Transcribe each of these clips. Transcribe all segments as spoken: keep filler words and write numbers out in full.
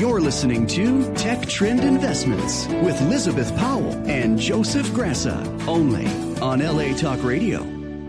You're listening to Tech Trend Investments with Elizabeth Powell and Joseph Grassa, only on L A Talk Radio.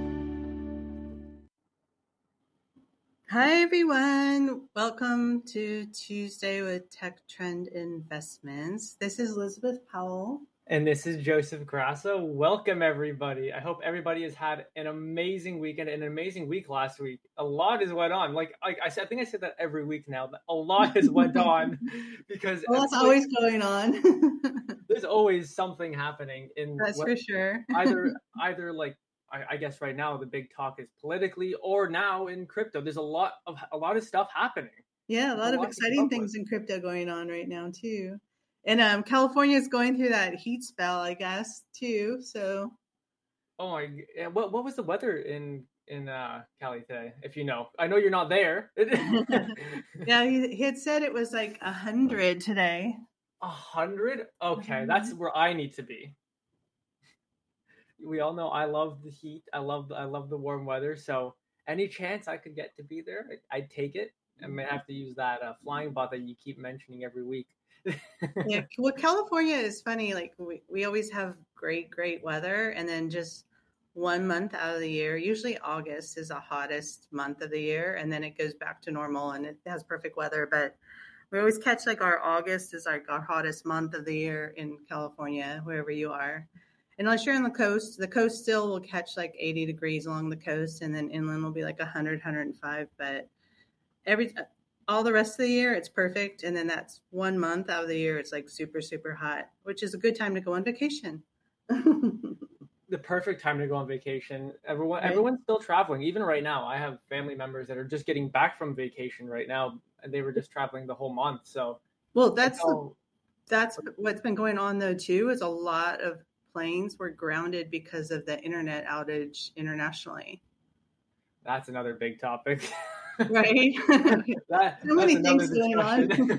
Hi, everyone. Welcome to Tuesday with Tech Trend Investments. This is Elizabeth Powell. And this is Joseph Grassa. Welcome, everybody. I hope everybody has had an amazing weekend and an amazing week last week. A lot has went on. Like I, I, I think I said that every week now, but a lot has went on because well, that's always going on. There's always something happening. In that's what, for sure. either, either like I, I guess right now the big talk is politically, or now in crypto. There's a lot of a lot of stuff happening. Yeah, a lot a of lot exciting things with. in crypto going on right now too. And um, California is going through that heat spell, I guess, too. So, oh my! What what was the weather in in uh, Cali today? If you know, I know you're not there. Yeah, he, he had said it was like a hundred today. A hundred? Okay, mm-hmm. That's where I need to be. We all know I love the heat. I love I love the warm weather. So any chance I could get to be there, I'd take it. I may have to use that uh, flying bot that you keep mentioning every week. Yeah, well, California is funny. Like we, we always have great, great weather, and then just one month out of the year, usually August is the hottest month of the year, and then it goes back to normal and it has perfect weather. But we always catch like our August is like our hottest month of the year in California, wherever you are. Unless you're on the coast, the coast still will catch like eighty degrees along the coast, and then inland will be like one hundred, one hundred five. But every all the rest of the year, it's perfect. And then that's one month out of the year, it's like super, super hot, which is a good time to go on vacation. The perfect time to go on vacation. Everyone, right. Everyone's still traveling. Even right now, I have family members that are just getting back from vacation right now, and they were just traveling the whole month. So, well, that's all, that's what's been going on though too. Is a lot of planes were grounded because of the internet outage internationally. That's another big topic. Right? that, so many things going on.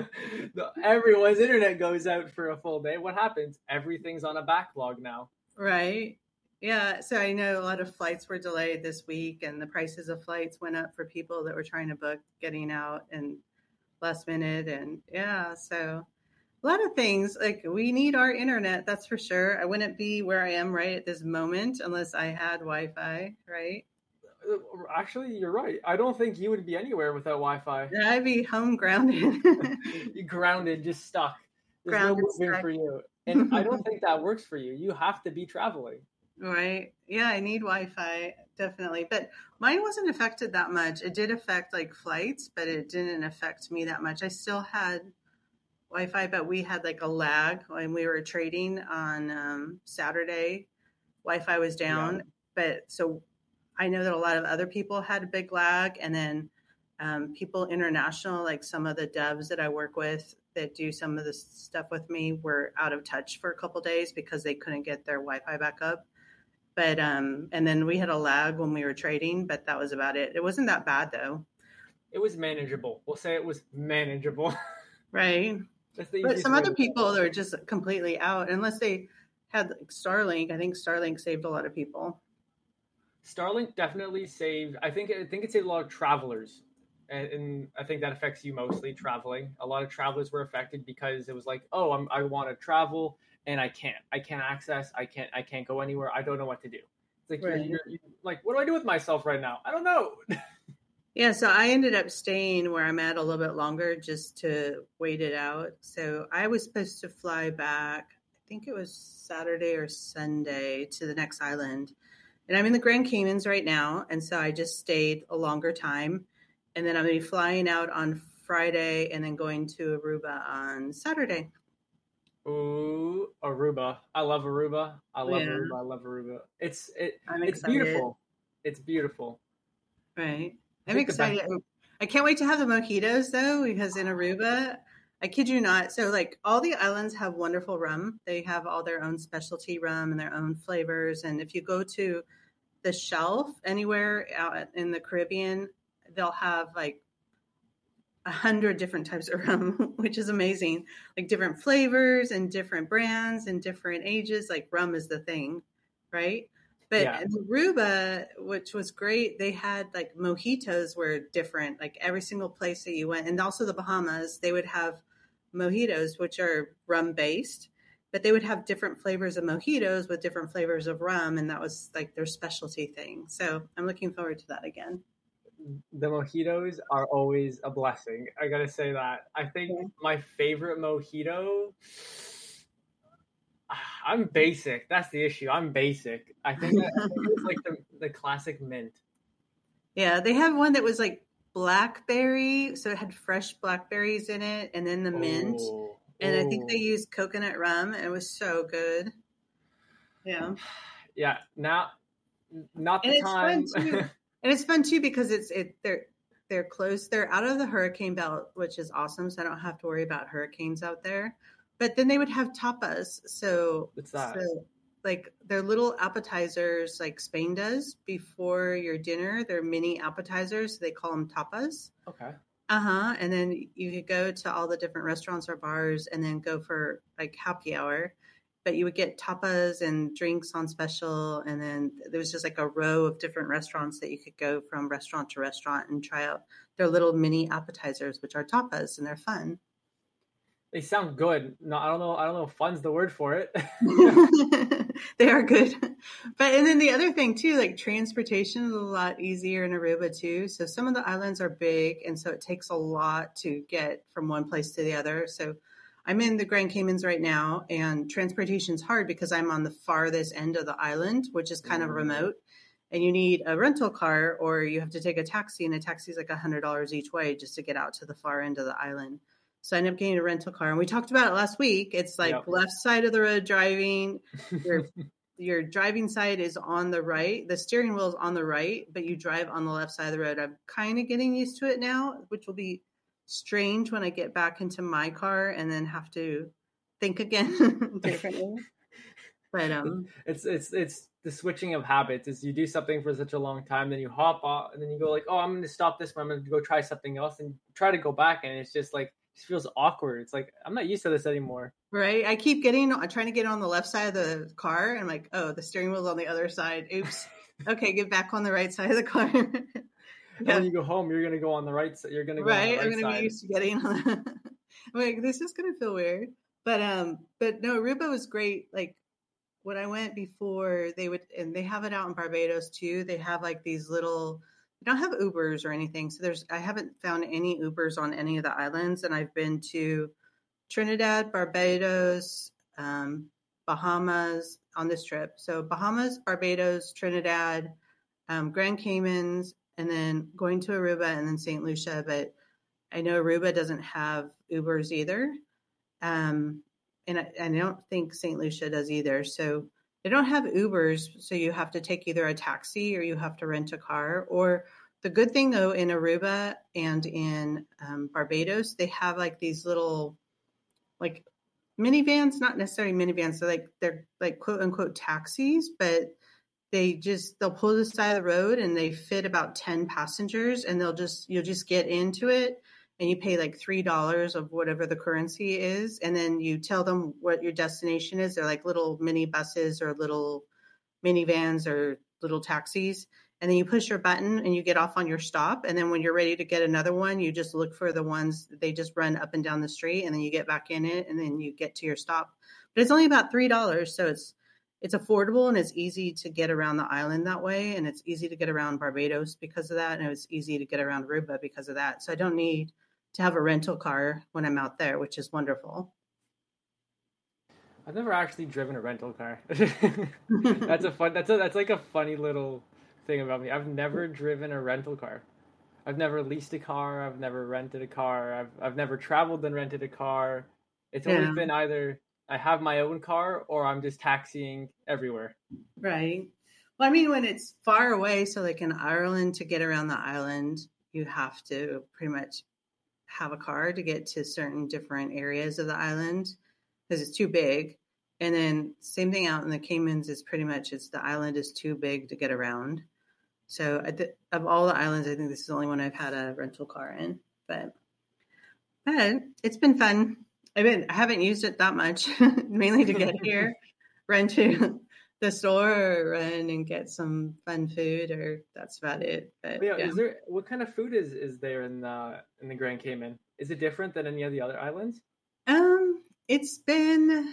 Everyone's internet goes out for a full day. What happens? Everything's on a backlog now. Right. Yeah. So I know a lot of flights were delayed this week, and the prices of flights went up for people that were trying to book getting out and last minute. And yeah, so a lot of things. Like we need our internet, that's for sure. I wouldn't be where I am right at this moment unless I had Wi-Fi, right? Actually, you're right. I don't think you would be anywhere without Wi-Fi. Yeah, I'd be home grounded. Grounded, just stuck. There's grounded, no moving stuck. For you. And I don't think that works for you. You have to be traveling. Right. Yeah, I need Wi-Fi, definitely. But mine wasn't affected that much. It did affect like flights, but it didn't affect me that much. I still had Wi-Fi, but we had like a lag when we were trading on um, Saturday. Wi-Fi was down. Yeah. But so I know that a lot of other people had a big lag, and then um, people international, like some of the devs that I work with that do some of the stuff with me, were out of touch for a couple of days because they couldn't get their Wi-Fi back up. But um, and then we had a lag when we were trading, but that was about it. It wasn't that bad though. It was manageable. We'll say it was manageable. Right. But some other people that are just completely out, unless they had like Starlink. I think Starlink saved a lot of people. Starlink definitely saved. I think I think it saved a lot of travelers, and, and I think that affects you mostly traveling. A lot of travelers were affected because it was like, oh, I'm, I want to travel and I can't. I can't access. I can't. I can't go anywhere. I don't know what to do. It's like right. you're, you're, you're like, what do I do with myself right now? I don't know. Yeah, so I ended up staying where I'm at a little bit longer just to wait it out. So I was supposed to fly back. I think it was Saturday or Sunday to the next island. And I'm in the Grand Caymans right now, and so I just stayed a longer time. And then I'm going to be flying out on Friday and then going to Aruba on Saturday. Ooh, Aruba. I love Aruba. I love yeah. Aruba. I love Aruba. It's it. I'm it's excited. beautiful. It's beautiful. Right. I'm excited. I can't wait to have the mojitos, though, because in Aruba, I kid you not. So, like, all the islands have wonderful rum. They have all their own specialty rum and their own flavors. And if you go to the shelf anywhere out in the Caribbean, they'll have like a hundred different types of rum, which is amazing. Like different flavors and different brands and different ages. Like rum is the thing, right? But yeah. in Aruba, which was great, they had like mojitos were different. Like every single place that you went, and also the Bahamas, they would have mojitos, which are rum based, but they would have different flavors of mojitos with different flavors of rum. And that was like their specialty thing. So I'm looking forward to that again. The mojitos are always a blessing. I gotta say that. I think yeah. my favorite mojito, I'm basic. That's the issue. I'm basic. I think, that, I think it's like the, the classic mint. Yeah, they have one that was like blackberry, so it had fresh blackberries in it, and then the mint. Oh, and oh. I think they used coconut rum. It was so good. Yeah. Yeah. Now, not the and time. It's fun too. And it's fun too because it's it they're they're close. They're out of the hurricane belt, which is awesome. So I don't have to worry about hurricanes out there. But then they would have tapas. So what's that? So, like they're little appetizers, like Spain does before your dinner. They're mini appetizers. So they call them tapas. Okay. Uh huh. And then you could go to all the different restaurants or bars, and then go for like happy hour. But you would get tapas and drinks on special. And then there was just like a row of different restaurants that you could go from restaurant to restaurant and try out their little mini appetizers, which are tapas, and they're fun. They sound good. No, I don't know. I don't know if fun's the word for it. They are good. But, and then the other thing too, like transportation is a lot easier in Aruba too. So some of the islands are big. And so it takes a lot to get from one place to the other. So I'm in the Grand Caymans right now, and transportation is hard because I'm on the farthest end of the island, which is kind of remote, and you need a rental car or you have to take a taxi, and a taxi is like one hundred dollars each way just to get out to the far end of the island. So I ended up getting a rental car, and we talked about it last week. It's like yep. left side of the road driving. Your, your driving side is on the right. The steering wheel is on the right, but you drive on the left side of the road. I'm kind of getting used to it now, which will be strange when I get back into my car and then have to think again differently. But um, it's it's it's the switching of habits. Is you do something for such a long time, then you hop off, and then you go like, oh, I'm going to stop this one. I'm going to go try something else, and try to go back, and it's just like it just feels awkward. It's like I'm not used to this anymore. Right. I keep getting, I'm trying to get on the left side of the car, and I'm like, oh, the steering wheel's on the other side. Oops. Okay, get back on the right side of the car. And yeah. when you go home, you're going to go on the right side. You're going to go right. on the right I'm going to side. be used to getting on the I'm like, this is going to feel weird. But, um, but no, Aruba was great. Like when I went before, they would, and they have it out in Barbados too. They have like these little, they don't have Ubers or anything. So there's, I haven't found any Ubers on any of the islands. And I've been to Trinidad, Barbados, um, Bahamas on this trip. So Bahamas, Barbados, Trinidad, um, Grand Caymans, and then going to Aruba and then Saint Lucia. But I know Aruba doesn't have Ubers either. Um, and I, I don't think Saint Lucia does either. So they don't have Ubers. So you have to take either a taxi or you have to rent a car. Or the good thing, though, in Aruba and in um, Barbados, they have like these little like minivans, not necessarily minivans. They're like, they're like quote unquote taxis, but they just, they'll pull to the side of the road and they fit about ten passengers, and they'll just, you'll just get into it and you pay like three dollars of whatever the currency is. And then you tell them what your destination is. They're like little mini buses or little minivans or little taxis. And then you push your button and you get off on your stop. And then when you're ready to get another one, you just look for the ones that they just run up and down the street, and then you get back in it and then you get to your stop. But it's only about three dollars. So it's, It's affordable and it's easy to get around the island that way. And it's easy to get around Barbados because of that. And it's easy to get around Aruba because of that. So I don't need to have a rental car when I'm out there, which is wonderful. I've never actually driven a rental car. That's a fun, that's a, that's like a funny little thing about me. I've never driven a rental car. I've never leased a car. I've never rented a car. I've, I've never traveled and rented a car. It's always yeah. been either I have my own car or I'm just taxiing everywhere. Right. Well, I mean, when it's far away, so like in Ireland, to get around the island, you have to pretty much have a car to get to certain different areas of the island because it's too big. And then same thing out in the Caymans is pretty much, it's the island is too big to get around. So th- of all the islands, I think this is the only one I've had a rental car in, but, but it's been fun. I've been, I haven't used it that much, mainly to get here, run to the store or run and get some fun food, or that's about it. But yeah, yeah. Is there, what kind of food is, is there in the, in the Grand Cayman? Is it different than any of the other islands? Um, it's been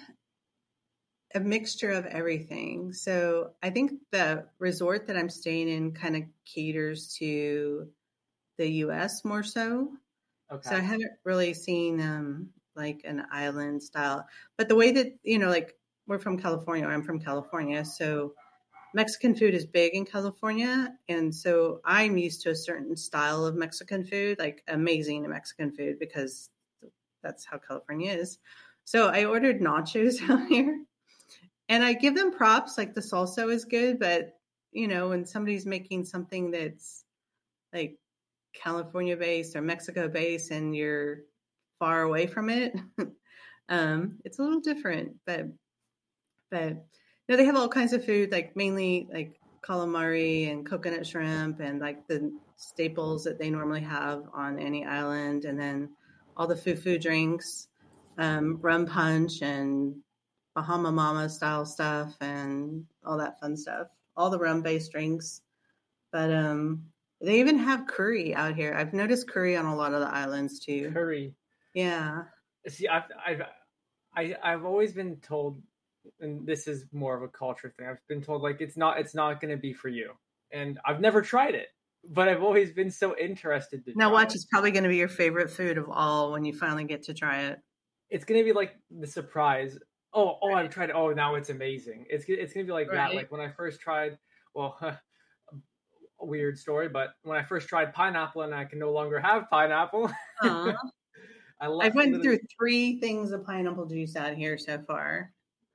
a mixture of everything. So I think the resort that I'm staying in kind of caters to the U S more so. Okay. So I haven't really seen um, like an island style, but the way that, you know, like we're from California, or I'm from California. So Mexican food is big in California. And so I'm used to a certain style of Mexican food, like amazing Mexican food, because that's how California is. So I ordered nachos out here. And I give them props, like the salsa is good, but you know, when somebody's making something that's like California based or Mexico based and you're far away from it, um, it's a little different. But but you know, they have all kinds of food, like mainly like calamari and coconut shrimp and like the staples that they normally have on any island, and then all the fufu drinks, um, rum punch and Bahama Mama style stuff and all that fun stuff. All the rum based drinks. But um they even have curry out here. I've noticed curry on a lot of the islands too. Curry. Yeah. See, I've I've I, I've always been told, and this is more of a culture thing. I've been told like it's not it's not going to be for you, and I've never tried it, but I've always been so interested to. Now try watch, it. It's probably going to be your favorite food of all when you finally get to try it. It's going to be like the surprise. Oh, oh, I've tried it. Oh, now it's amazing. It's it's going to be like Right. that. Like when I first tried, well, a weird story, but when I first tried pineapple and I can no longer have pineapple. Uh, I I've went literally- through three things of pineapple juice out here so far.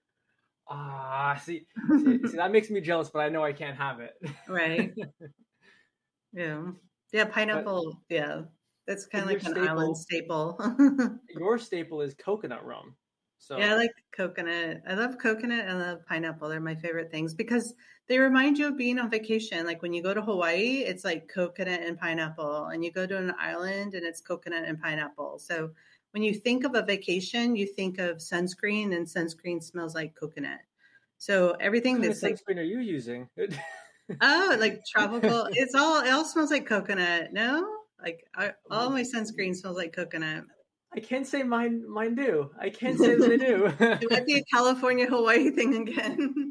Ah, see, see, see, that makes me jealous, but I know I can't have it. Right. Yeah. Yeah, pineapple, but, yeah. That's kind of like an staple, island staple. Your staple is coconut rum. So yeah, I like coconut. I love coconut and I love pineapple. They're my favorite things because they remind you of being on vacation. Like when you go to Hawaii, it's like coconut and pineapple. And you go to an island and it's coconut and pineapple. So when you think of a vacation, you think of sunscreen, and sunscreen smells like coconut. So everything what that's kind of like sunscreen are you using? oh, like tropical. It's all it all smells like coconut. No, like I, all my sunscreen smells like coconut. I can't say mine. Mine do. I can't say that they do. It might be a California Hawaii thing again.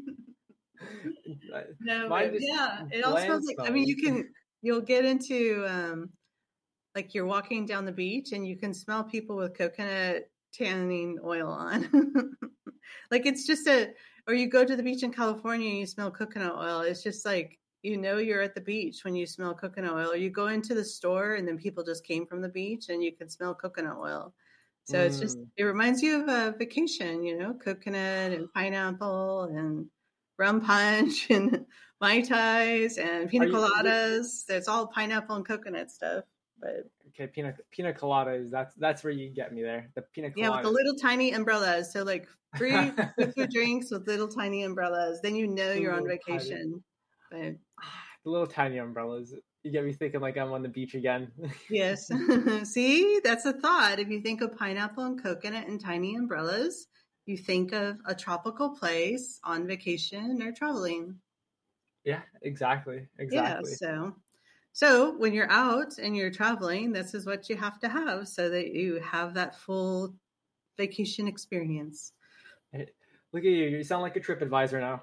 No, but yeah, it all smells like. I mean, you can you'll get into um, like you're walking down the beach and you can smell people with coconut tanning oil on. Like it's just a, or you go to the beach in California and you smell coconut oil. It's just like, you know, you're at the beach when you smell coconut oil. Or you go into the store and then people just came from the beach and you can smell coconut oil. So mm. it's just, it reminds you of a vacation, you know, coconut and pineapple and rum punch and Mai Tais and pina coladas. It's all pineapple and coconut stuff. But okay, pina pina coladas. That's that's where you get me there. The pina coladas. Yeah, with the little tiny umbrellas. So like free food drinks with little tiny umbrellas. Then you know the you're on vacation. But the little tiny umbrellas. You get me thinking like I'm on the beach again. Yes. See, that's a thought. If you think of pineapple and coconut and tiny umbrellas, you think of a tropical place on vacation or traveling. Yeah, exactly. Exactly. Yeah, so So when you're out and you're traveling, this is what you have to have so that you have that full vacation experience. Hey, look at you. You sound like a TripAdvisor now.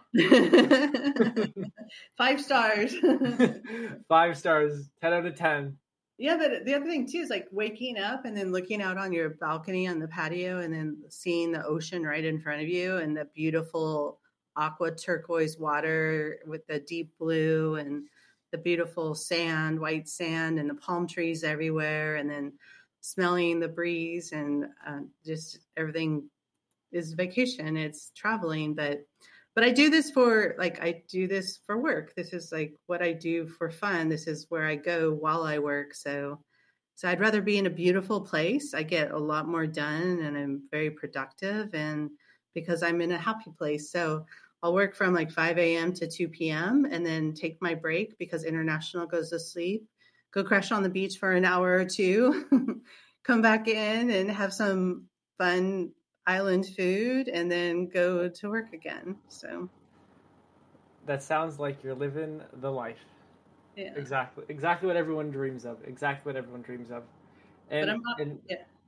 Five stars. Five stars. ten out of ten. Yeah, but the other thing too is like waking up and then looking out on your balcony on the patio and then seeing the ocean right in front of you and the beautiful aqua turquoise water with the deep blue and the beautiful sand, white sand, and the palm trees everywhere, and then smelling the breeze and uh, just everything is vacation. It's traveling, but but I do this for like I do this for work. This is like what I do for fun. This is where I go while I work. So so I'd rather be in a beautiful place. I get a lot more done, and I'm very productive, and because I'm in a happy place. So I'll work from like five a.m. to two p.m. and then take my break because International goes to sleep, go crash on the beach for an hour or two, come back in and have some fun island food, and then go to work again. So that sounds like you're living the life. Yeah, exactly. Exactly what everyone dreams of. Exactly what everyone dreams of. And, but I'm not, and yeah.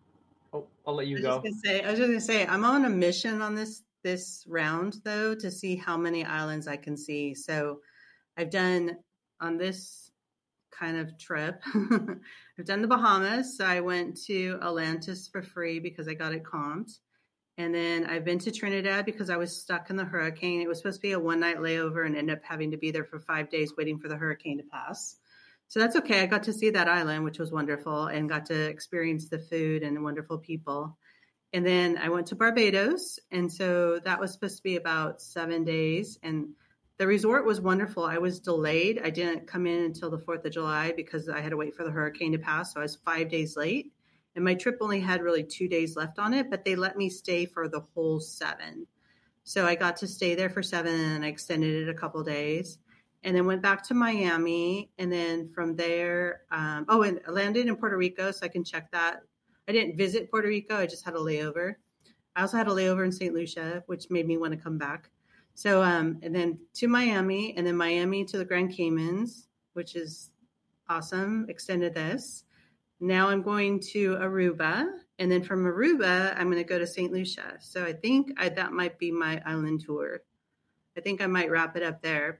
Oh, I'll let I you was just go. gonna say, I was just gonna say, I'm on a mission on this this round though to see how many islands I can see. So I've done on this kind of trip. I've done the Bahamas. So I went to Atlantis for free because I got it comped. And then I've been to Trinidad because I was stuck in the hurricane. It was supposed to be a one night layover and ended up having to be there for five days waiting for the hurricane to pass. So that's okay. I got to see that island, which was wonderful, and got to experience the food and wonderful people. And then I went to Barbados. And so that was supposed to be about seven days. And the resort was wonderful. I was delayed. I didn't come in until the fourth of July because I had to wait for the hurricane to pass. So I was five days late. And my trip only had really two days left on it, but they let me stay for the whole seven. So I got to stay there for seven and I extended it a couple days and then went back to Miami. And then from there, um, oh, and I landed in Puerto Rico, so I can check that. I didn't visit Puerto Rico. I just had a layover. I also had a layover in Saint Lucia, which made me want to come back. So, um, and then to Miami, and then Miami to the Grand Caymans, which is awesome. Extended this. Now I'm going to Aruba, and then from Aruba, I'm going to go to Saint Lucia. So I think I, that might be my island tour. I think I might wrap it up there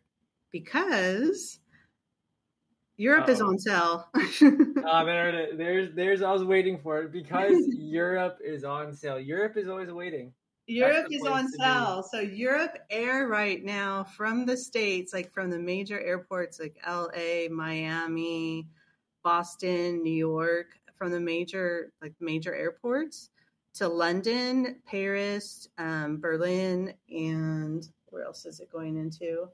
because Europe Uh-oh. is on sale. uh, there, there's, there's. I was waiting for it because Europe is on sale. Europe is always waiting. Europe is on sale. So Europe Air right now from the States, like from the major airports like L A, Miami, Boston, New York, from the major like major airports to London, Paris, um, Berlin, and where else is it going into?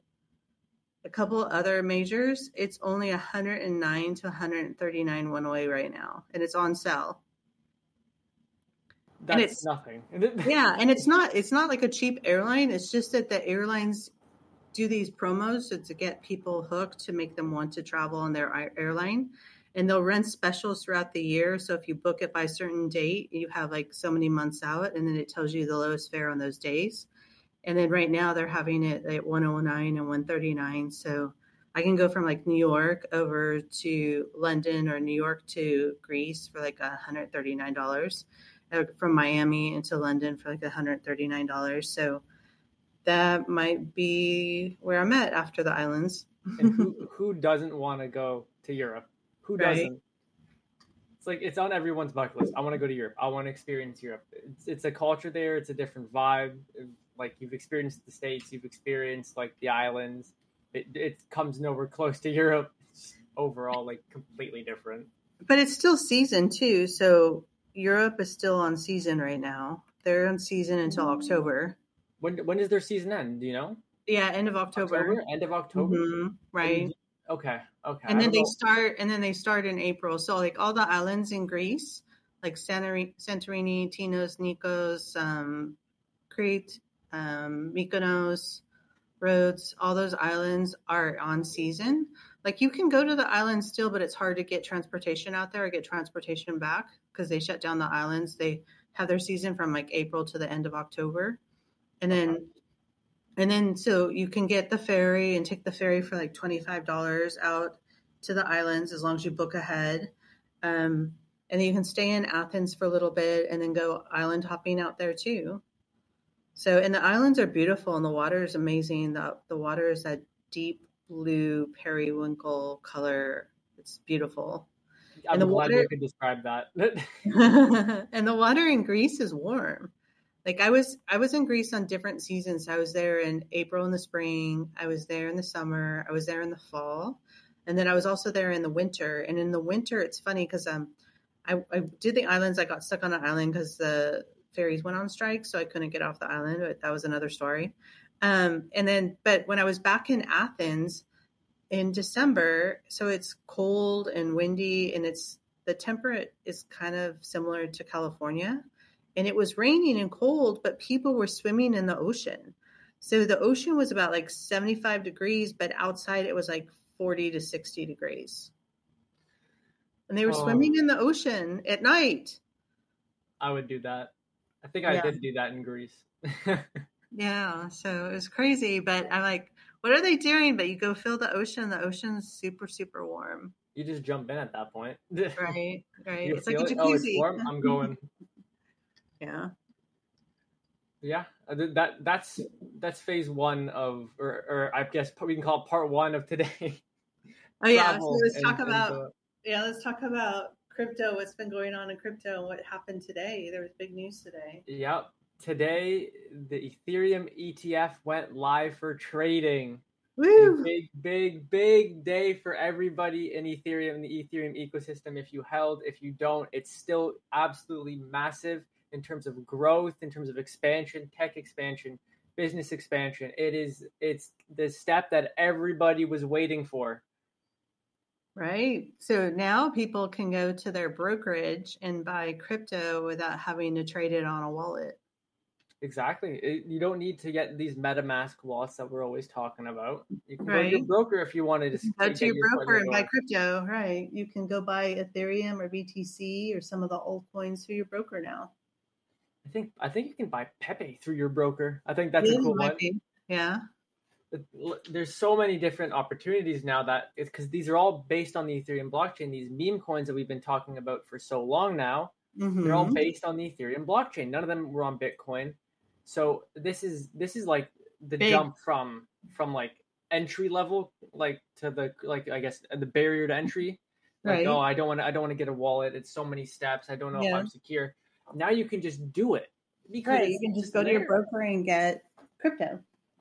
A couple other majors. It's only one hundred nine to one hundred thirty-nine one way right now, and it's on sale. That's and it's nothing. Yeah, and it's not it's not like a cheap airline. It's just that the airlines do these promos so to get people hooked to make them want to travel on their airline. And they'll run specials throughout the year. So if you book it by a certain date, you have like so many months out, and then it tells you the lowest fare on those days. And then right now they're having it at one oh nine and one thirty-nine. So I can go from like New York over to London or New York to Greece for like one hundred thirty-nine dollars. From Miami into London for like one hundred thirty-nine dollars. So that might be where I'm at after the islands. And who, who doesn't want to go to Europe? Who doesn't? Right. It's like, it's on everyone's bucket list. I want to go to Europe. I want to experience Europe. It's, it's a culture there. It's a different vibe. Like, you've experienced the States. You've experienced like the islands. It, it comes nowhere close to Europe. It's overall like completely different. But it's still season too. So Europe is still on season right now. They're on season until October. When when does their season end? Do you know? Yeah, end of October. October? End of October. Mm-hmm. Right. Okay. Okay. And then they know. start. And then they start in April. So like all the islands in Greece, like Santorini, Santorini Tinos, Nikos, um, Crete, um, Mykonos, Rhodes, all those islands are on season. Like you can go to the islands still, but it's hard to get transportation out there or get transportation back because they shut down the islands. They have their season from like April to the end of October. And then, and then, so you can get the ferry and take the ferry for like twenty-five dollars out to the islands as long as you book ahead. Um, and then you can stay in Athens for a little bit and then go island hopping out there too. So, and the islands are beautiful and the water is amazing. The, the water is that deep blue periwinkle color. It's beautiful. I'm and the glad water, you could describe that. And the water in Greece is warm. Like I was, I was in Greece on different seasons. I was there in April in the spring. I was there in the summer. I was there in the fall. And then I was also there in the winter. And in the winter, it's funny because um, I, I did the islands. I got stuck on an island because the ferries went on strike. So I couldn't get off the island. But that was another story. Um, and then, but when I was back in Athens in December, so it's cold and windy and it's, the temperate is kind of similar to California. And it was raining and cold, but people were swimming in the ocean. So the ocean was about like seventy-five degrees, but outside it was like forty to sixty degrees. And they were oh. swimming in the ocean at night. I would do that. I think I yeah. did do that in Greece. Yeah, so it was crazy, but I'm like, what are they doing? But you go feel the ocean. The ocean's super, super warm. You just jump in at that point. Right, right. You it's like a it? jacuzzi. Oh, it's warm? I'm going. Yeah. Yeah, that that's that's phase one of, or, or I guess we can call it part one of today. Oh yeah, so let's and, talk and about the, yeah, let's talk about crypto. What's been going on in crypto and what happened today? There was big news today. Yep, today the Ethereum E T F went live for trading. Woo! A big, big, big day for everybody in Ethereum, the Ethereum ecosystem. If you held, if you don't, it's still absolutely massive in terms of growth, in terms of expansion, tech expansion, business expansion. It is, it's the step that everybody was waiting for. Right. So now people can go to their brokerage and buy crypto without having to trade it on a wallet. Exactly. It, you don't need to get these MetaMask wallets that we're always talking about. You can right. go to your broker if you wanted to go to your, your broker and buy crypto. Right. You can go buy Ethereum or B T C or some of the altcoins through your broker now. I think I think you can buy Pepe through your broker. I think that's yeah, a cool one. Be. Yeah. There's so many different opportunities now that it's because these are all based on the Ethereum blockchain. These meme coins that we've been talking about for so long now, mm-hmm. they're all based on the Ethereum blockchain. None of them were on Bitcoin. So this is this is like the Big. jump from from like entry level like to the like I guess the barrier to entry. Like right. oh I don't want to I don't want to get a wallet. It's so many steps. I don't know yeah. if I'm secure. Now you can just do it. Because right. You can just go there. to your broker and get crypto.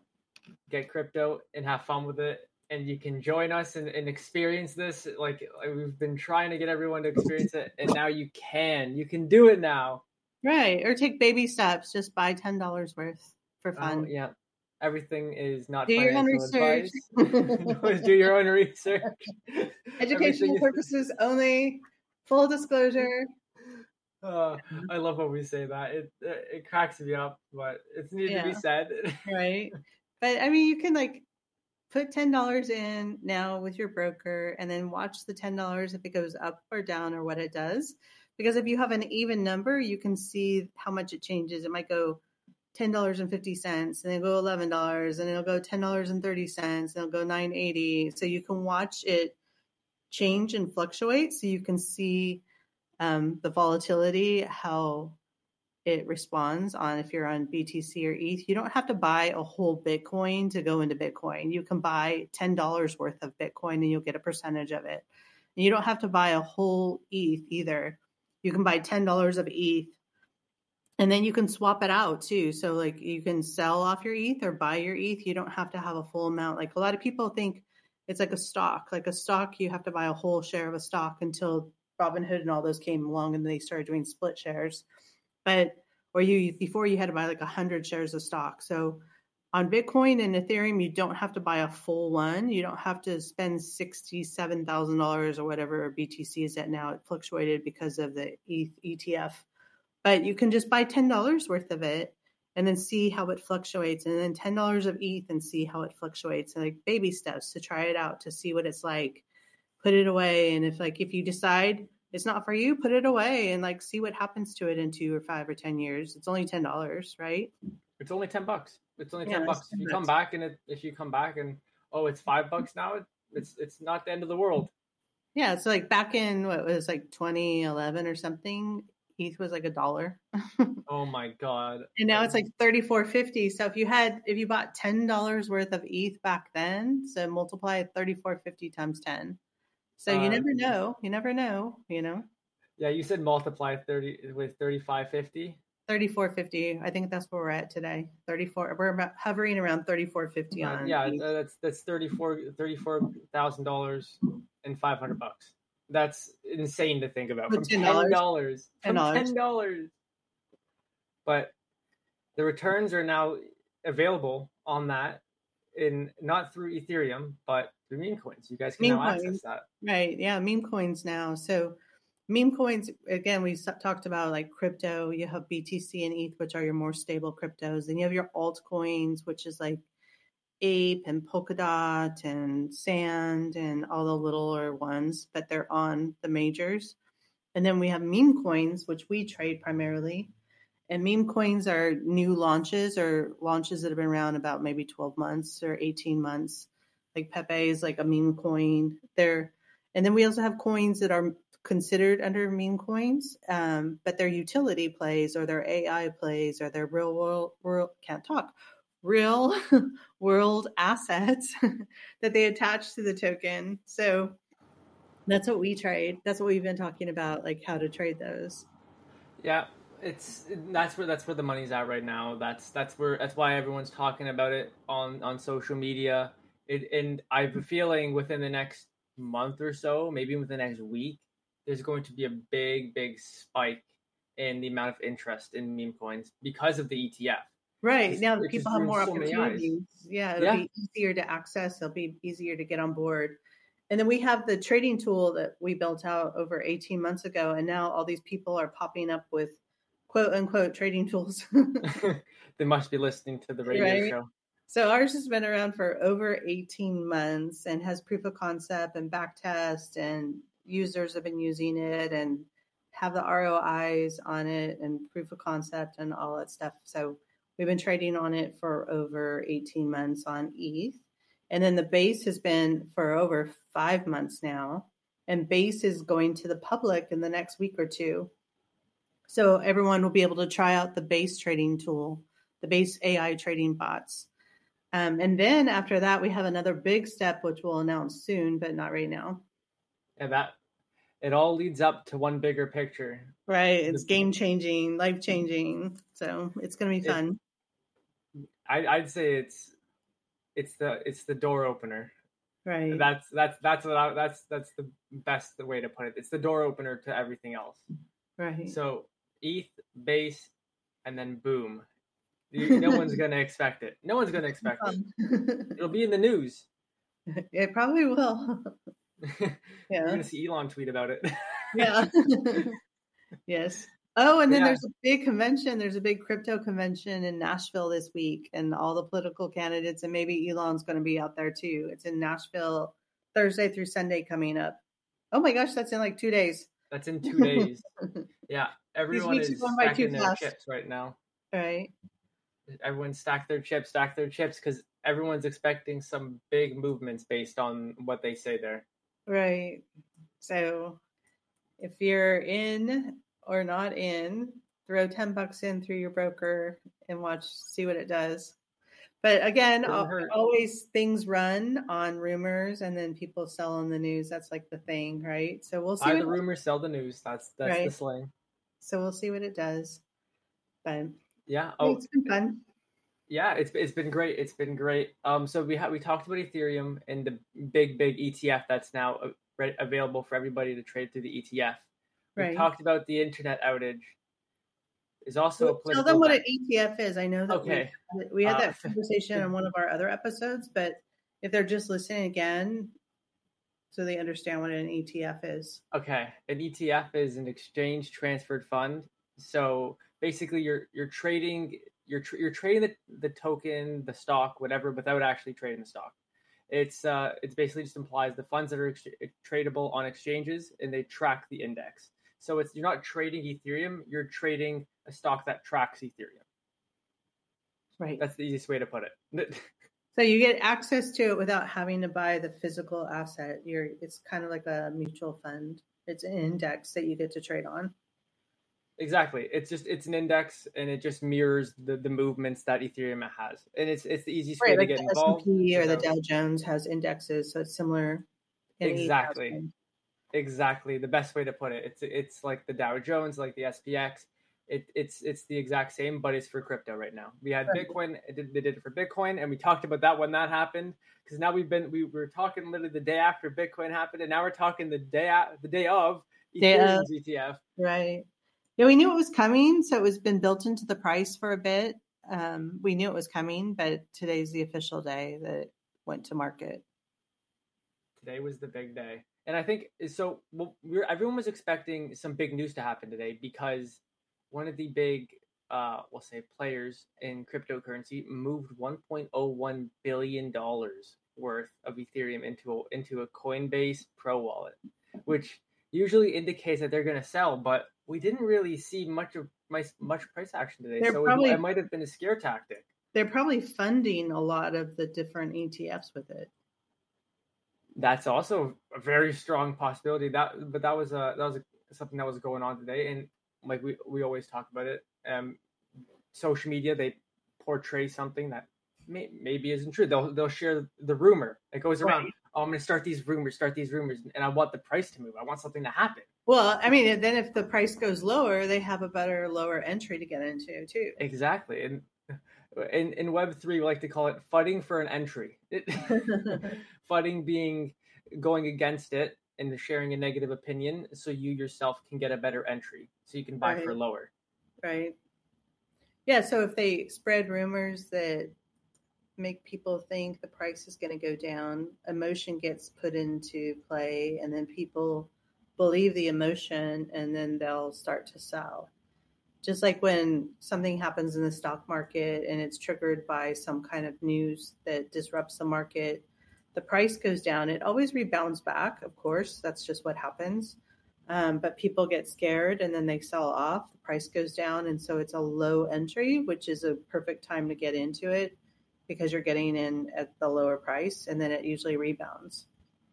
Get crypto and have fun with it. And you can join us and, and experience this. Like, like we've been trying to get everyone to experience it. And now you can. You can do it now. Right. Or take baby steps. Just buy ten dollars worth for fun. Oh, yeah. Everything is not do your own research. Do your own research. Educational purposes is... only. Full disclosure. Uh, I love when we say that. It it cracks me up, but it's needed yeah. to be said. Right. But I mean, you can like put ten dollars in now with your broker and then watch the ten dollars if it goes up or down or what it does. Because if you have an even number, you can see how much it changes. It might go ten dollars and fifty cents and then go eleven dollars and it'll go ten dollars and thirty cents and it'll go nine eighty. So you can watch it change and fluctuate. So you can see um, the volatility, how it responds on if you're on B T C or E T H. You don't have to buy a whole Bitcoin to go into Bitcoin. You can buy ten dollars worth of Bitcoin and you'll get a percentage of it. And you don't have to buy a whole E T H either. You can buy ten dollars of E T H and then you can swap it out too. So like you can sell off your E T H or buy your E T H. You don't have to have a full amount. Like a lot of people think it's like a stock. Like a stock, you have to buy a whole share of a stock until Robinhood and all those came along and they started doing split shares. But, or you, before you had to buy like a hundred shares of stock. So on Bitcoin and Ethereum, you don't have to buy a full one. You don't have to spend sixty-seven thousand dollars or whatever B T C is at now. It fluctuated because of the E T H E T F. But you can just buy ten dollars worth of it and then see how it fluctuates. And then ten dollars of E T H and see how it fluctuates. And like baby steps to try it out, to see what it's like. Put it away. And if like, if you decide it's not for you, put it away and like see what happens to it in two or five or ten years. It's only ten dollars, right? It's only ten bucks. It's only ten yeah, bucks. If you come back and it, if you come back and, oh, it's five bucks now, it's, it's not the end of the world. Yeah. So like back in what was like twenty eleven or something, E T H was like a dollar. Oh my God. And now it's like thirty-four fifty. So if you had, if you bought ten dollars worth of E T H back then, so multiply thirty-four fifty times ten. So you uh, never know. You never know, you know? Yeah, you said multiply thirty with thirty-five fifty. thirty-four fifty. I think that's where we're at today. thirty-four. We're about hovering around thirty-four fifty on. Yeah, E T H. that's that's thirty-four thirty-four thousand dollars and five hundred bucks. That's insane to think about. From ten dollars. From ten dollars. But the returns are now available on that, in not through Ethereum, but through meme coins. You guys can meme now coins. Access that. Right. Yeah. Meme coins now. So meme coins, again, we talked about like crypto. You have B T C and E T H, which are your more stable cryptos. Then you have your altcoins, which is like Ape and Polkadot and Sand and all the littler ones, but they're on the majors. And then we have meme coins, which we trade primarily. And meme coins are new launches or launches that have been around about maybe twelve months or eighteen months. Like Pepe is like a meme coin there. And then we also have coins that are considered under meme coins, um, but they're utility plays or their A I plays or their real world, world can't talk, real world assets that they attach to the token. So that's what we trade. That's what we've been talking about, like how to trade those. Yeah, it's that's where that's where the money's at right now. That's that's where that's why everyone's talking about it on on social media. It, and I have a feeling within the next month or so, maybe within the next week, there's going to be a big, big spike in the amount of interest in meme coins because of the E T F. Right. Now that people have more so opportunities. Yeah, it'll yeah. be easier to access. It'll be easier to get on board. And then we have the trading tool that we built out over eighteen months ago. And now all these people are popping up with quote unquote trading tools. They must be listening to the radio right? show. So ours has been around for over eighteen months and has proof of concept and back test, and users have been using it and have the R O Is on it and proof of concept and all that stuff. So we've been trading on it for over eighteen months on E T H. And then the base has been for over five months now. And base is going to the public in the next week or two. So everyone will be able to try out the base trading tool, the base A I trading bots. Um, and then after that, we have another big step, which we'll announce soon, but not right now. And that it all leads up to one bigger picture. Right. It's game changing, life changing. So it's going to be fun. It, I, I'd say it's it's the it's the door opener. Right. That's that's that's what I, that's that's the best way to put it. It's the door opener to everything else. Right. So E T H, base, and then boom. No one's going to expect it. No one's going to expect it. It'll be in the news. It probably will. Yeah. You're going to see Elon tweet about it. Yeah. Yes. Oh, and then yeah. there's a big convention. There's a big crypto convention in Nashville this week, and all the political candidates, and maybe Elon's going to be out there too. It's in Nashville Thursday through Sunday coming up. Oh my gosh, that's in like two days. That's in two days. Yeah. Everyone is stacking their fast. chips right now. Right. Everyone stack their chips, stack their chips, because everyone's expecting some big movements based on what they say there. Right. So if you're in or not in, throw ten bucks in through your broker and watch, see what it does. But again, always things run on rumors and then people sell on the news. That's like the thing, right? So we'll see. Buy the rumors, sell the news. That's that's right. the slang. So we'll see what it does. But yeah, oh, it's been fun. Yeah, it's it's been great. It's been great. Um, so we ha- we talked about Ethereum and the big big E T F that's now uh, right, available for everybody to trade through the E T F. We right. talked about the internet outage. Is also well, a political. Tell them what an E T F is. I know that okay. we, we had that uh, conversation on one of our other episodes, but if they're just listening again, so they understand what an E T F is. Okay, an E T F is an exchange transferred fund. So basically, you're you're trading. You're tr- you're trading the, the token, the stock, whatever, without actually trading the stock. It's uh it's basically just implies the funds that are ex- tradable on exchanges, and they track the index. So it's you're not trading Ethereum, you're trading a stock that tracks Ethereum. Right. That's the easiest way to put it. So you get access to it without having to buy the physical asset. You're it's kind of like a mutual fund. It's an index that you get to trade on. Exactly. It's just it's an index, and it just mirrors the, the movements that Ethereum has, and it's it's the easiest right, way like to get the involved. S and P or the Dow Jones has indexes, so it's similar. Exactly. Exactly. The best way to put it. It's it's like the Dow Jones, like the S P X. It it's it's the exact same, but it's for crypto right now. We had right. Bitcoin. It did, they did it for Bitcoin, and we talked about that when that happened. Because now we've been we were talking literally the day after Bitcoin happened, and now we're talking the day a, the day of Ethereum's E T F. Right. Yeah, we knew it was coming, so it was been built into the price for a bit. Um, we knew it was coming, but today's the official day that it went to market. Today was the big day, and I think so. Well, we're, everyone was expecting some big news to happen today because one of the big, uh, we'll say, players in cryptocurrency moved one point oh one billion dollars worth of Ethereum into a, into a Coinbase Pro wallet, which usually indicates that they're going to sell, but we didn't really see much of much price action today. They're so probably, it, it might have been a scare tactic. They're probably funding a lot of the different E T Fs with it. That's also a very strong possibility. That, but that was a that was a, something that was going on today, and like we we always talk about it. Um, social media, they portray something that may, maybe isn't true. They'll they'll share the rumor that goes around. Right. Oh, I'm going to start these rumors, start these rumors, and I want the price to move. I want something to happen. Well, I mean, then if the price goes lower, they have a better lower entry to get into too. Exactly, and in in Web three, we like to call it fighting for an entry. It, fighting being going against it and sharing a negative opinion, so you yourself can get a better entry, so you can buy Right. for lower. Right. Yeah. So if they spread rumors that make people think the price is going to go down, emotion gets put into play, and then people believe the emotion, and then they'll start to sell. Just like when something happens in the stock market and it's triggered by some kind of news that disrupts the market, the price goes down. It always rebounds back, of course. That's just what happens. Um, but people get scared and then they sell off. The price goes down. And so it's a low entry, which is a perfect time to get into it because you're getting in at the lower price, and then it usually rebounds.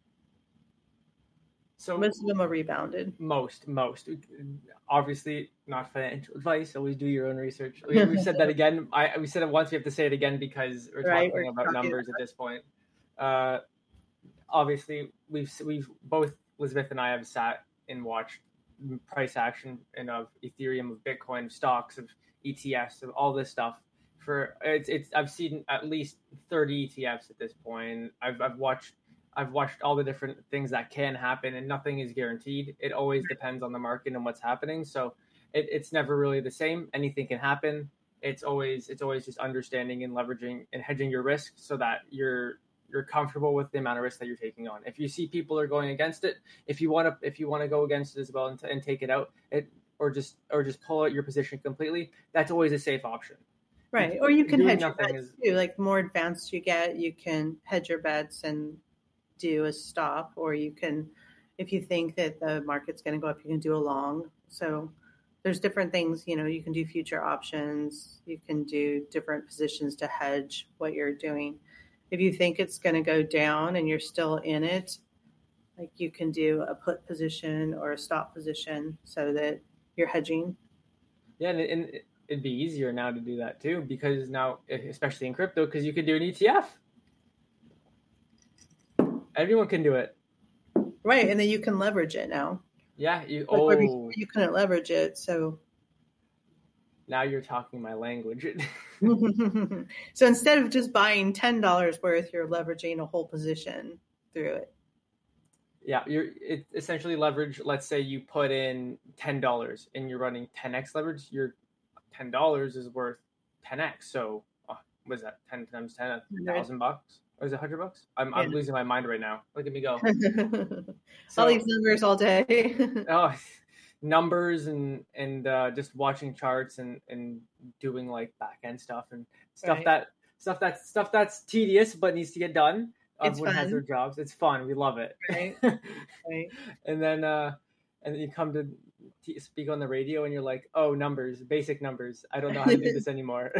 So Most of them are rebounded. most, most, obviously not financial advice. Always do your own research. We, we said that again. I we said it once. We have to say it again because we're Right, talking we're about talking numbers at this point. Uh, obviously, we've we've both Elizabeth and I have sat and watched price action and of Ethereum, of Bitcoin, of stocks, of E T Fs, of all this stuff. For it's it's I've seen at least thirty E T Fs at this point. I've I've watched. I've watched all the different things that can happen, and nothing is guaranteed. It always depends on the market and what's happening. So it, it's never really the same. Anything can happen. It's always it's always just understanding and leveraging and hedging your risk so that you're you're comfortable with the amount of risk that you're taking on. If you see people are going against it, if you want to if you want to go against it as well and, t- and take it out, it or just or just pull out your position completely, that's always a safe option. Right. Or you can Doing hedge your nothing bets is- too. Like the more advanced you get, you can hedge your bets and do a stop, or you can, if you think that the market's going to go up, you can do a long. So there's different things, you know, you can do future options, you can do different positions to hedge what you're doing. If you think it's going to go down and you're still in it, like you can do a put position or a stop position so that you're hedging. Yeah, and, and it'd be easier now to do that too, because now, especially in crypto, because you could do an E T F. Everyone can do it. Right, and then you can leverage it now. Yeah, you Like where oh before you couldn't leverage it, so now you're talking my language. so instead of just buying ten dollars worth, you're leveraging a whole position through it. Yeah, you're it essentially leverage. Let's say you put in ten dollars and you're running ten x leverage. Your ten dollars is worth ten x. So oh, what is that? Ten times ten, a thousand bucks. Or is it hundred bucks? I'm Yeah. I'm losing my mind right now. Look at me go. all these numbers all day. oh, numbers and and uh, just watching charts and and doing like back end stuff and stuff Right. that stuff that's stuff that's tedious but needs to get done. It's Everyone has fun. their jobs. It's fun. We love it. Right. Right. and then uh, and then you come to t- speak on the radio and you're like, oh, numbers, basic numbers. I don't know how to do this anymore.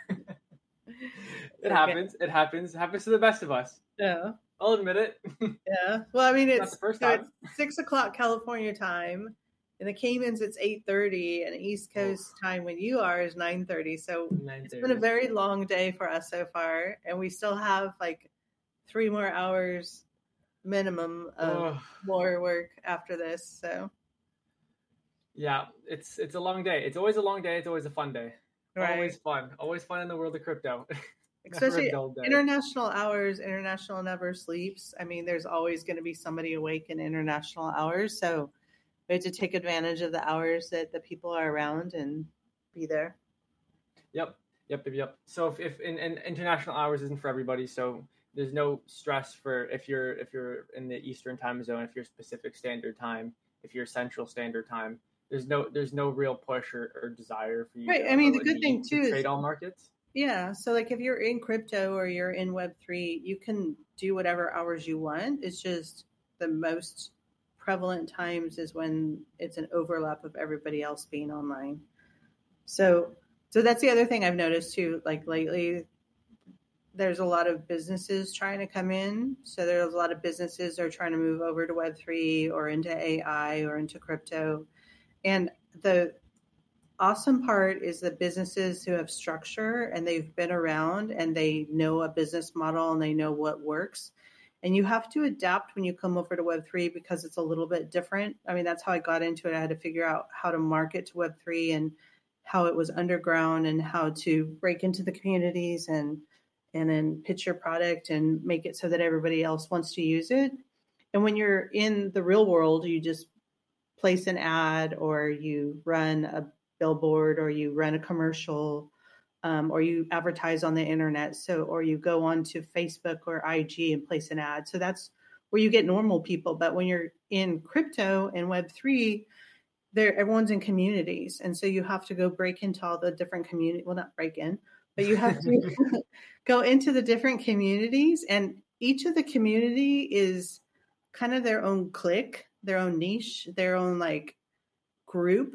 It Okay. happens. It happens. It happens to the best of us. Yeah. I'll admit it. Yeah. Well, I mean, Not it's, the first so time. it's six o'clock California time. In the Caymans, it's eight thirty, and East Coast time when you are is nine thirty. So it's been a very long day for us so far, and we still have like three more hours minimum of Ugh. more work after this. So Yeah, it's it's a long day. It's always a long day. It's always a fun day. right, Always fun. Always fun in the world of crypto. especially Never a dull day. international hours. International never sleeps. I mean, there's always going to be somebody awake in international hours, so we have to take advantage of the hours that the people are around and be there. Yep, yep, yep, yep. So if, if in, in international hours isn't for everybody, so there's no stress for if you're if you're in the Eastern time zone, if you're Pacific Standard Time, if you're Central Standard Time. There's no there's no real push or, or desire for you. Right, To, I mean, or the good need thing, to too, is- trade all markets. Yeah. So like if you're in crypto or you're in Web three, you can do whatever hours you want. It's just the most prevalent times is when it's an overlap of everybody else being online. So so that's the other thing I've noticed too, like lately, there's a lot of businesses trying to come in. So there's a lot of businesses that are trying to move over to Web three or into A I or into crypto. And the awesome part is the businesses who have structure and they've been around and they know a business model and they know what works. And you have to adapt when you come over to Web three because it's a little bit different. I mean, that's how I got into it. I had to figure out how to market to Web three and how it was underground and how to break into the communities and and then pitch your product and make it so that everybody else wants to use it. And when you're in the real world, you just place an ad or you run a billboard or you run a commercial um, or you advertise on the internet. So, or you go on to Facebook or I G and place an ad. So that's where you get normal people. But when you're in crypto and Web three, there everyone's in communities. And so you have to go break into all the different community. Well, not break in, but you have to go into the different communities, and each of the community is kind of their own clique, their own niche, their own like group,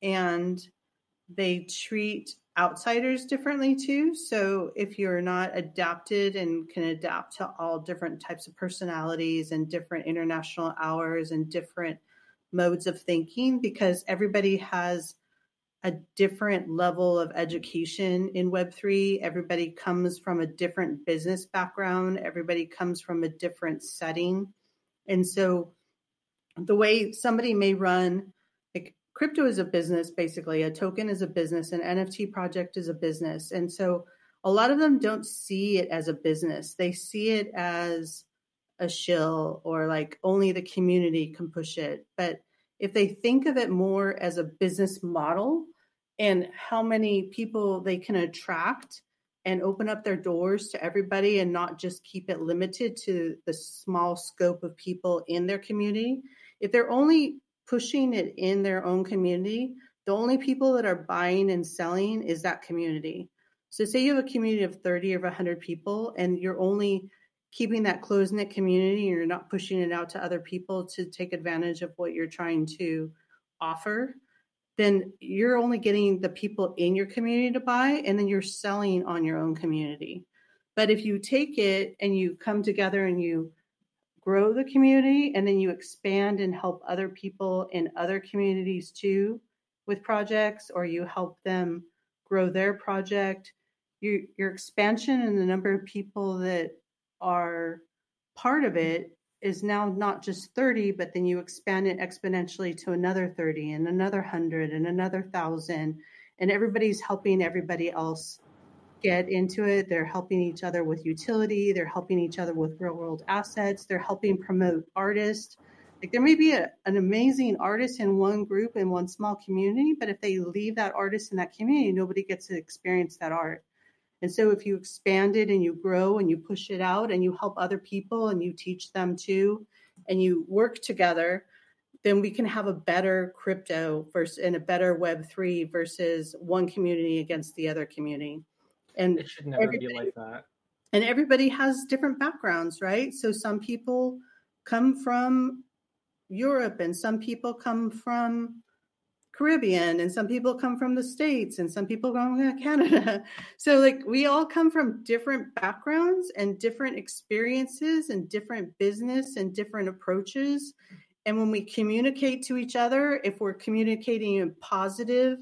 and they treat outsiders differently too. So if you're not adapted and can adapt to all different types of personalities and different international hours and different modes of thinking, because everybody has a different level of education in Web three. Everybody comes from a different business background. Everybody comes from a different setting. And so the way somebody may run, like crypto is a business, basically, a token is a business, an N F T project is a business. And so a lot of them don't see it as a business. They see it as a shill or like only the community can push it. But if they think of it more as a business model and how many people they can attract and open up their doors to everybody and not just keep it limited to the small scope of people in their community, if they're only pushing it in their own community, the only people that are buying and selling is that community. So say you have a community of thirty or one hundred people and you're only keeping that close-knit community and you're not pushing it out to other people to take advantage of what you're trying to offer, then you're only getting the people in your community to buy, and then you're selling on your own community. But if you take it and you come together and you grow the community and then you expand and help other people in other communities too with projects, or you help them grow their project, you, your expansion and the number of people that are part of it is now not just thirty, but then you expand it exponentially to another thirty and another one hundred and another one thousand, and everybody's helping everybody else get into it. They're helping each other with utility. They're helping each other with real world assets. They're helping promote artists. Like there may be a, an amazing artist in one group in one small community, but if they leave that artist in that community, nobody gets to experience that art. And so if you expand it and you grow and you push it out and you help other people and you teach them too, and you work together, then we can have a better crypto versus and a better Web three versus one community against the other community. And it should never be like that. And everybody has different backgrounds, right? So some people come from Europe and some people come from Caribbean and some people come from the States and some people come from Canada. So like we all come from different backgrounds and different experiences and different business and different approaches. And when we communicate to each other, if we're communicating in positive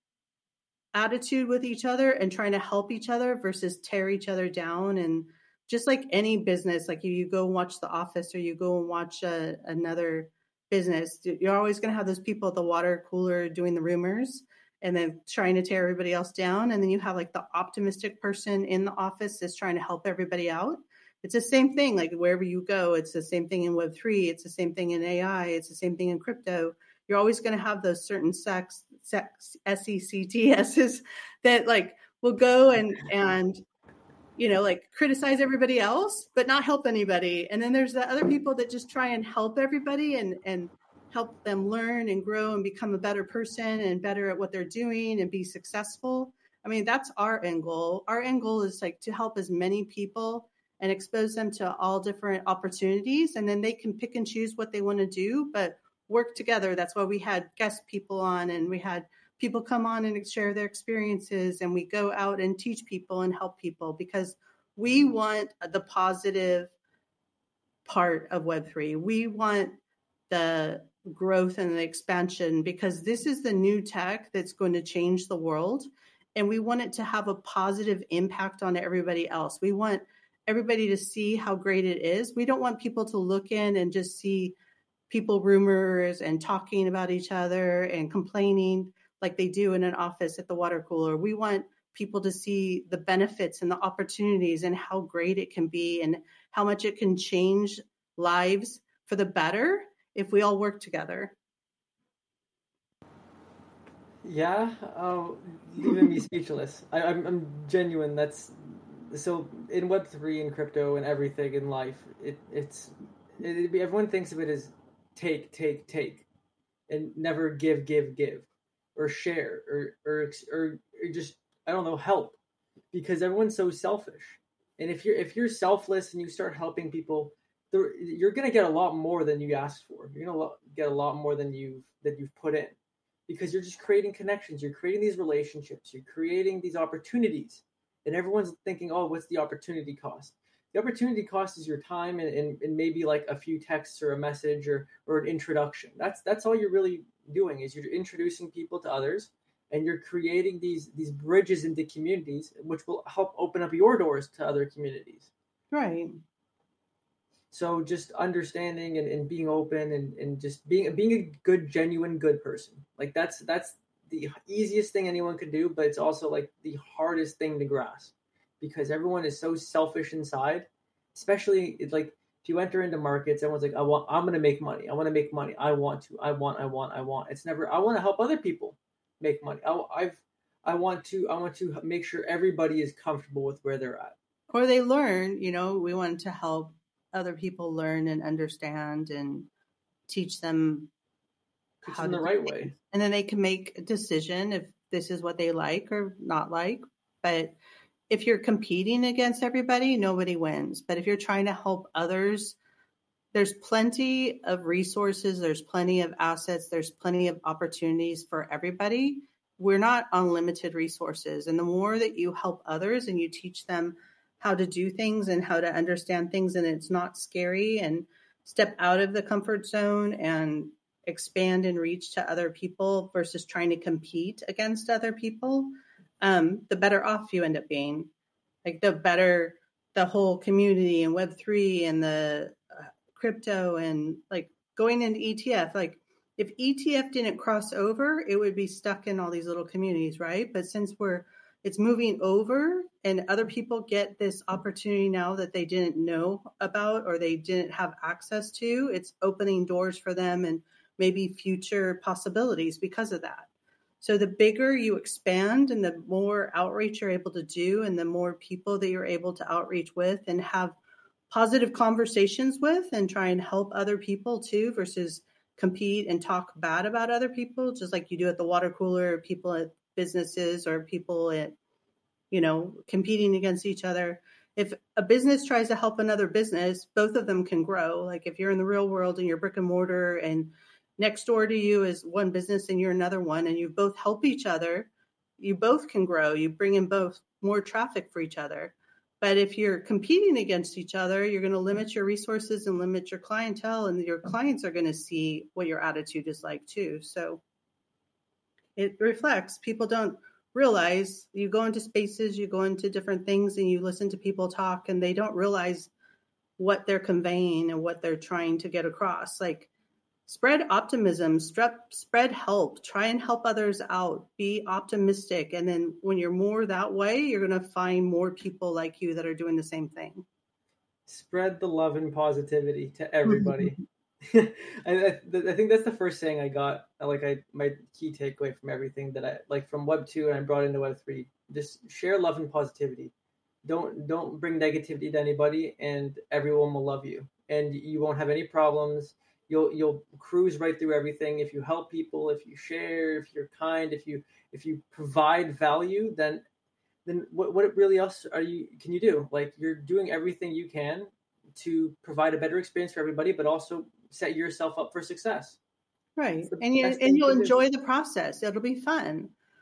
attitude with each other and trying to help each other versus tear each other down, and just like any business, like you, you go watch The Office or you go and watch a, another business, you're always going to have those people at the water cooler doing the rumors and then trying to tear everybody else down. And then you have like the optimistic person in the office that's trying to help everybody out. It's the same thing, like wherever you go, it's the same thing in Web three. It's the same thing in A I. It's the same thing in crypto. You're always going to have those certain sex, sex, S E C T S's that like will go and, and, you know, like criticize everybody else, but not help anybody. And then there's the other people that just try and help everybody and, and help them learn and grow and become a better person and better at what they're doing and be successful. I mean, that's our end goal. Our end goal is like to help as many people and expose them to all different opportunities. And then they can pick and choose what they want to do, but work together. That's why we had guest people on and we had people come on and share their experiences, and we go out and teach people and help people, because We want the positive part of Web three. We want the growth and the expansion because this is the new tech that's going to change the world. And we want it to have a positive impact on everybody else. We want everybody to see how great it is. We don't want people to look in and just see people rumors and talking about each other and complaining like they do in an office at the water cooler. We want people to see the benefits and the opportunities and how great it can be and how much it can change lives for the better if we all work together. Yeah, uh, leaving me speechless. I, I'm, I'm genuine. That's so in Web three and crypto and everything in life. It it's it, everyone thinks of it as take, take, take, and never give, give, give, or share, or or or, or just I don't know help, because everyone's so selfish. And if you're if you're selfless and you start helping people, you're going to get a lot more than you asked for. You're going to get a lot more than you've that you've put in, because you're just creating connections. You're creating these relationships. You're creating these opportunities, and everyone's thinking, "Oh, what's the opportunity cost?" The opportunity cost is your time and, and, and maybe like a few texts or a message or or an introduction. That's that's all you're really doing, is you're introducing people to others, and you're creating these these bridges into communities, which will help open up your doors to other communities. Right. So just understanding and, and being open and, and just being being a good, genuine, good person. Like that's that's the easiest thing anyone could do, but it's also like the hardest thing to grasp, because everyone is so selfish inside. Especially like if you enter into markets, everyone's like, I want, I'm going to make money. I want to make money. I want to, I want, I want, I want. It's never, I want to help other people make money. I, I've, I want to, I want to make sure everybody is comfortable with where they're at. Or they learn, you know, we want to help other people learn and understand and teach them teach how them to the right way. And then they can make a decision if this is what they like or not like. But if you're competing against everybody, nobody wins. But if you're trying to help others, there's plenty of resources, there's plenty of assets, there's plenty of opportunities for everybody. We're not unlimited resources. And the more that you help others and you teach them how to do things and how to understand things, and it's not scary, and step out of the comfort zone and expand and reach to other people versus trying to compete against other people, um, the better off you end up being. Like the better the whole community and Web three and the uh, crypto and like going into E T F, like if E T F didn't cross over, it would be stuck in all these little communities, right? But since we're it's moving over and other people get this opportunity now that they didn't know about or they didn't have access to, it's opening doors for them and maybe future possibilities because of that. So the bigger you expand and the more outreach you're able to do and the more people that you're able to outreach with and have positive conversations with and try and help other people too, versus compete and talk bad about other people, just like you do at the water cooler, or people at businesses or people at, you know, competing against each other. If a business tries to help another business, both of them can grow. Like if you're in the real world and you're brick and mortar and next door to you is one business and you're another one, and you both help each other, you both can grow. You bring in both more traffic for each other. But if you're competing against each other, you're going to limit your resources and limit your clientele, and your clients are going to see what your attitude is like too. So it reflects. People don't realize, you go into spaces, you go into different things and you listen to people talk, and they don't realize what they're conveying and what they're trying to get across. Like, spread optimism, spread help, try and help others out, be optimistic. And then when you're more that way, you're going to find more people like you that are doing the same thing. Spread the love and positivity to everybody. I, I, I think that's the first thing I got, like I my key takeaway from everything that I, like from Web two and I brought into Web three, just share love and positivity. Don't, don't bring negativity to anybody, and everyone will love you and you won't have any problems. You'll you'll cruise right through everything. If you help people, if you share, if you're kind, if you if you provide value, then then what what really else are you can you do? Like, you're doing everything you can to provide a better experience for everybody, but also set yourself up for success. Right, and you and you'll enjoy the process. It'll be fun.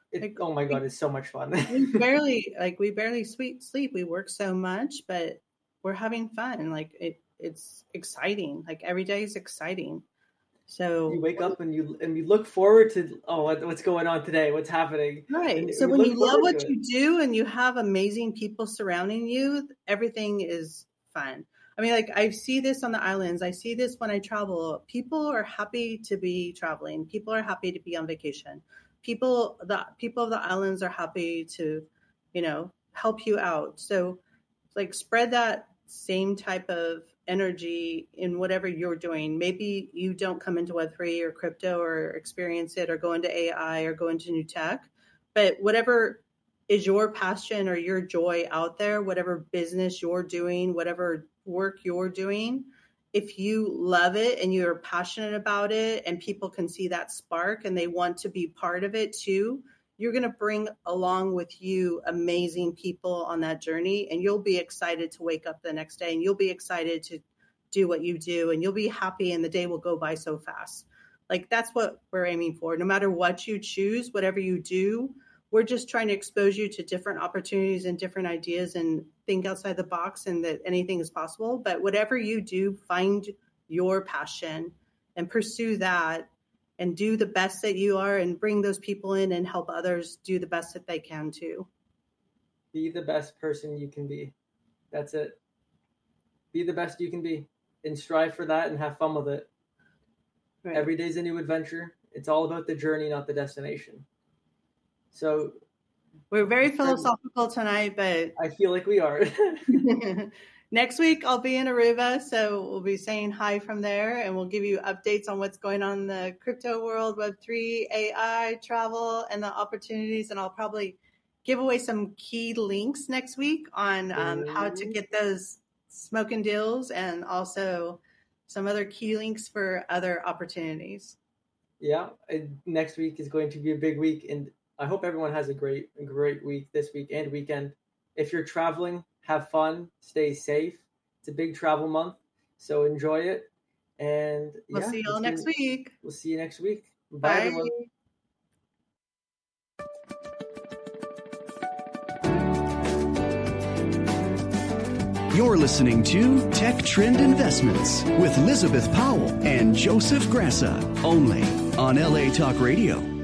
It, Like, oh my God, it's so much fun. we barely like we barely sweet sleep. We work so much, but we're having fun. Like it, it's exciting. Like every day is exciting. So you wake up and you and you look forward to oh what, what's going on today, what's happening. Right. And So we when look you love forward what to you it. do and you have amazing people surrounding you, everything is fun. I mean, like I see this on the islands. I see this when I travel. People are happy to be traveling. People are happy to be on vacation. People, the people of the islands are happy to, you know, help you out. So like spread that same type of energy in whatever you're doing. Maybe you don't come into Web three or crypto or experience it or go into A I or go into new tech, but whatever is your passion or your joy out there, whatever business you're doing, whatever work you're doing, if you love it and you're passionate about it and people can see that spark and they want to be part of it too, you're going to bring along with you amazing people on that journey, and you'll be excited to wake up the next day and you'll be excited to do what you do and you'll be happy and the day will go by so fast. Like that's what we're aiming for. No matter what you choose, whatever you do, we're just trying to expose you to different opportunities and different ideas and think outside the box and that anything is possible. But whatever you do, find your passion and pursue that and do the best that you are and bring those people in and help others do the best that they can too. Be the best person you can be. That's it. Be the best you can be and strive for that and have fun with it. Right. Every day's a new adventure. It's all about the journey, not the destination. So we're very philosophical tonight, but I feel like we are. next week I'll be in Aruba, so we'll be saying hi from there and we'll give you updates on what's going on in the crypto world, Web three, A I, travel, and the opportunities. And I'll probably give away some key links next week on um, how to get those smoking deals and also some other key links for other opportunities. Yeah, next week is going to be a big week, and I hope everyone has a great, great week this week and weekend. If you're traveling, have fun, stay safe. It's a big travel month, so enjoy it. And we'll yeah, see you all next week. We'll see you next week. Bye, Bye. everyone. You're listening to Tech Trend Investments with Elizabeth Powell and Joseph Grassa, only on L A Talk Radio.